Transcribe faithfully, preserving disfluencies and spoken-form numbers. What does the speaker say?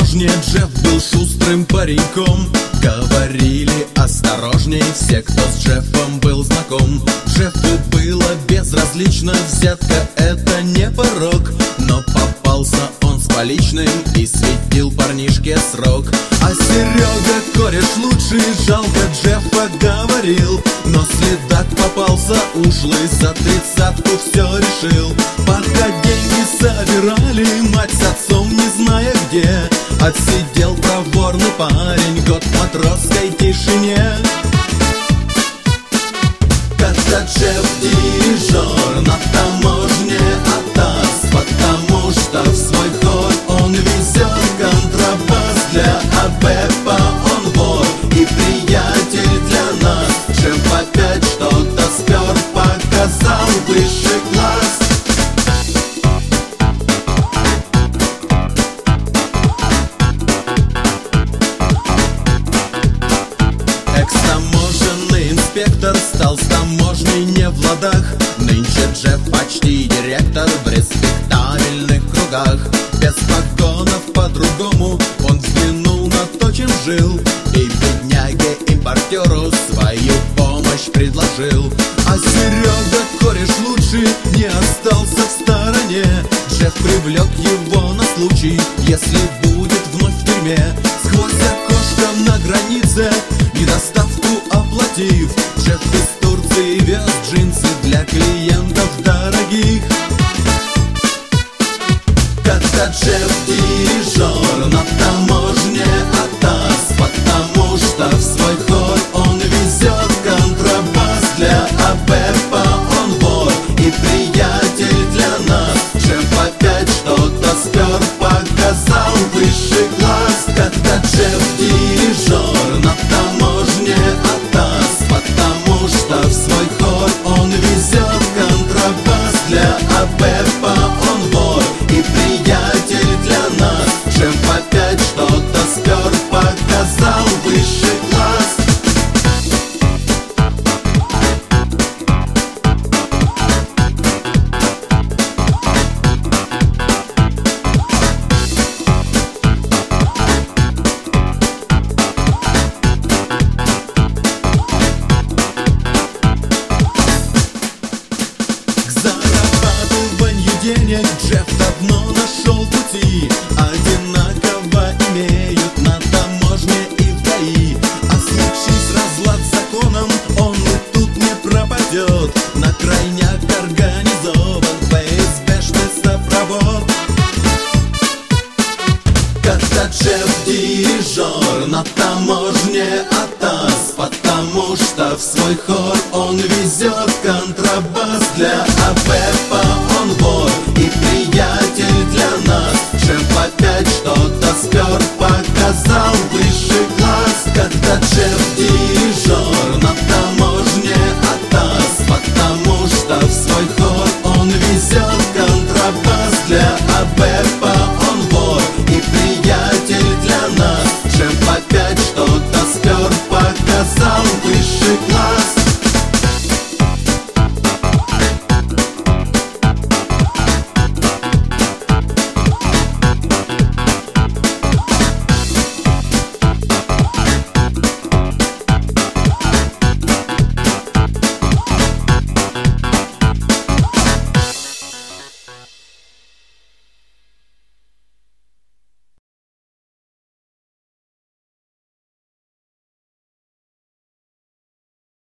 таможне Джефф был шустрым пареньком. Говорили осторожней все, кто с Джеффом был знаком. Джеффу было безразлично, взятка это не порок. Но попался он с поличным и светил парнишке срок. А Серега, кореш лучший, жалко Джеффа, говорил. Но следак попался ушлый, за тридцатку все решил. Пока деньги собирали, мать с отцом не зная где, отсидел проворный парень год в матросской тишине. Когда Джефф дирижер на таможне АТАС, потому что в свой ход он везет контрабас. Для АБЭПа он вор и приятель для нас. Джефф опять что-то спер, показал высший класс. Экс-таможенный инспектор стал с таможней не в ладах. Нынче Джефф почти директор в респектабельных кругах. Без погонов по-другому он взглянул на то, чем жил, и бедняге-импортеру свою помощь предложил. А Серега, кореш лучший, не остался в стороне. Джефф привлек его на случай, если будет вновь в тюрьме. Сквозь окошко на границе недоставку оплатив, Джефф из Турции вез джинсы для клиентов дорогих. Когда Джефф дирижер на таможне АТАС, потому что в свой ход он везет контрабас. Для АБЭПа он вор и приятель для нас. Джефф опять что-то спер, показал высший класс. Когда Джефф дирижер на таможне АТАС, потому что в свой ход он везет контрабас. Для АБЭПа он вор и приятель для нас. Джефф опять что-то спер, показал высший класс. Денег Джефф давно нашел пути, одинаково имеют на таможне и в ГАИ. А случись разлад с законом, он и тут не пропадет. На крайняк организован ФСБшный сопровод. Когда Джефф дирижер на таможне АТАС, потому что в свой ход